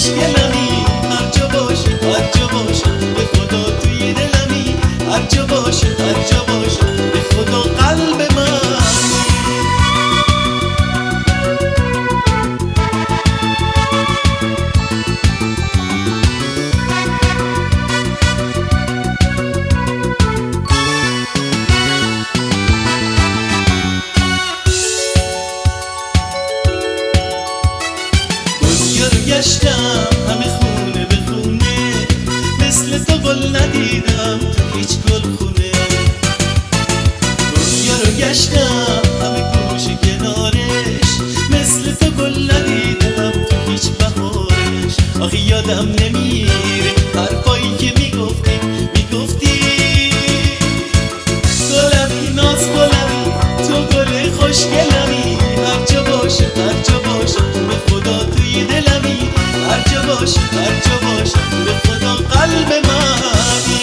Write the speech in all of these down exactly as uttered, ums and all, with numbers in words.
خوشگلمی، هر جا باشی هر جا باشم به خدا توی دلمی، هر جا باشی هر جا باشم به خدا قلب من. گشتم همه خونه به خونه، مثل تو گل ندیدم تو هیچ گل خونه. دنیا رو گشتم همه گوشه کنارش، مثل تو گل ندیدم تو هیچ بهارش. آخه یادم نمیره حرفایی که میگفتی میگفتی گلمی ناز گلمی تو گل خوشگلمی، هر جا باشه هر جا باشم به خدا توی دلمی، هر جا باشی هر جا باشم به خدا قلب منی.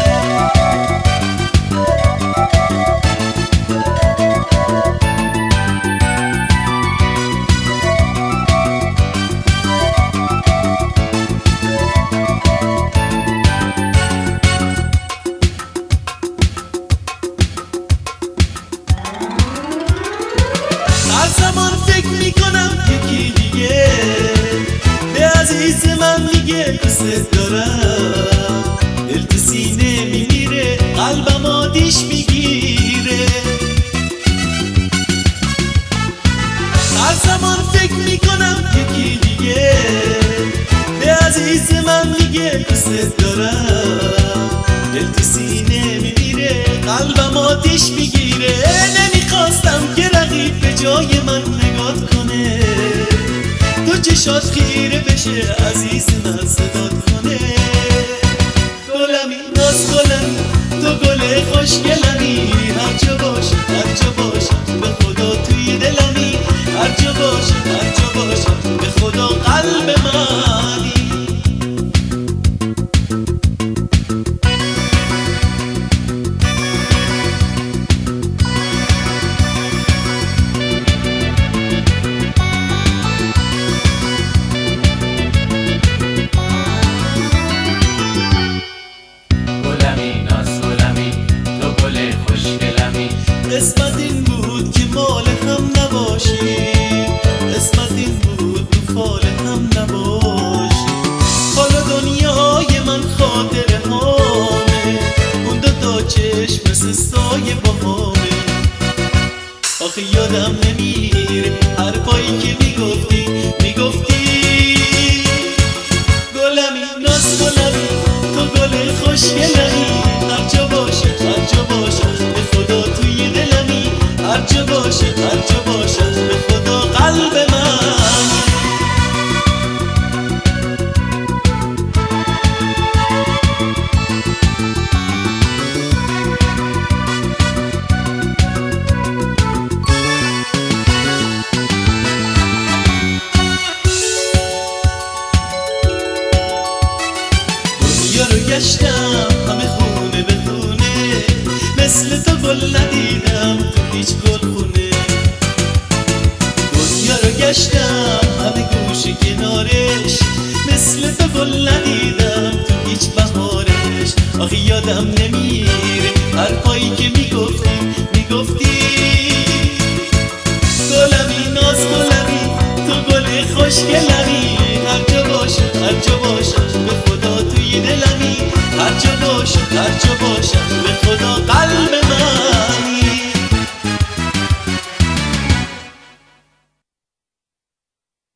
هر زمان فکر میکنم یکی دیگه به عزیز من میگه دوست دارم، دل تو سینه میمیره قلبم آتیش میگیره. هر زمان فکر میکنم یکی دیگه به عزیز من میگه دوست دارم، دل تو سینه میمیره قلبم آتیش میگیره. نمیخواستم که رقیب به جای من نگاه کنه، تو چشات خیره بشه عزیز من صدات کنه. گلمی ناز گلمی تو گل خوشگلمی، هر جا باشی هر جا باشم به خدا توی دلمی، هر جا باشی هر جا باشم به خدا قلب منی. قسمت این بود که مال هم نباشی، قسمت این بود تو فال هم نباشی. حالا دنیای من خاطره هامه، اون دو تا چشم مثل سایه با همه. آخه یادم نمیره حرفایی که میگفتی میگفتی گلمی ناز گلمی تو گل خوشگلمی، هر جا باشی هر جا باشم به خدا توی دلمی، هر جا باشی هر جا باشم به خدا قلب من. دنیا رو گشتم همه خونه به خونه، مثل تو گل ندیدم تو هیچ گل خونه. دنیا رو گشتم همه گوشه کنارش، مثل تو گل ندیدم تو هیچ بهارش. آخه یادم نمیره حرفایی که میگفتی میگفتی گلمی ناز گلمی تو گل خوشگلمی، هر جا باشم هر جا باشم به خدا توی دلمی، هر جا باشم هر جا باشم به خدا قلب منی.